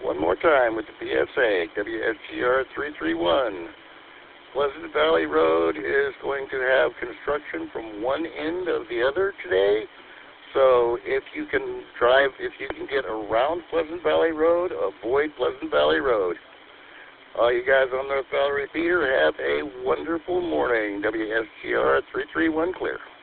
One more time with the PSA, WSGR 331. Pleasant Valley Road is going to have construction from one end of the other today. So if you can get around Pleasant Valley Road, avoid Pleasant Valley Road. All you guys on North Valley Repeater, have a wonderful morning. WSGR 331 clear.